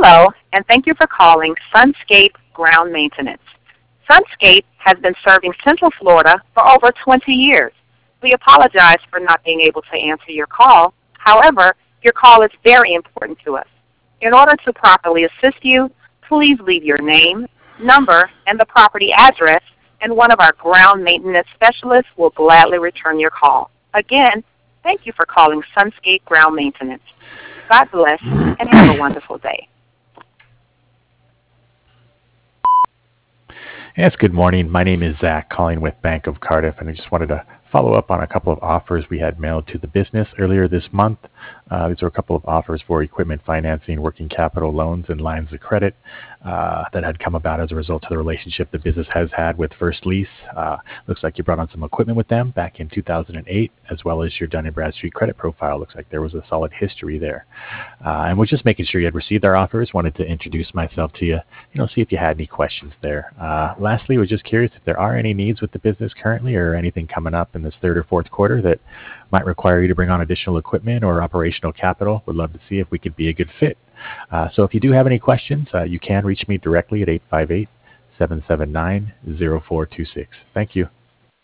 Hello, and thank you for calling Sunscape Ground Maintenance. Sunscape has been serving Central Florida for over 20 years. We apologize for not being able to answer your call. However, your call is very important to us. In order to properly assist you, please leave your name, number, and the property address, and one of our ground maintenance specialists will gladly return your call. Again, thank you for calling Sunscape Ground Maintenance. God bless, and have a wonderful day. Yes, good morning. My name is Zach, calling with Bank of Cardiff, and I just wanted to follow up on a couple of offers we had mailed to the business earlier this month. These are a couple of offers for equipment financing, working capital loans, and lines of credit that had come about as a result of the relationship the business has had with First Lease. Looks like you brought on some equipment with them back in 2008, as well as your Dun& Bradstreet credit profile. Looks like there was a solid history there. And we're just making sure you had received our offers. Wanted to introduce myself to you, see if you had any questions there. Lastly, we're just curious if there are any needs with the business currently or anything coming up in this third or fourth quarter that might require you to bring on additional equipment or operational capital. Would love to see if we could be a good fit. So if you do have any questions, you can reach me directly at 858-779-0426. Thank you.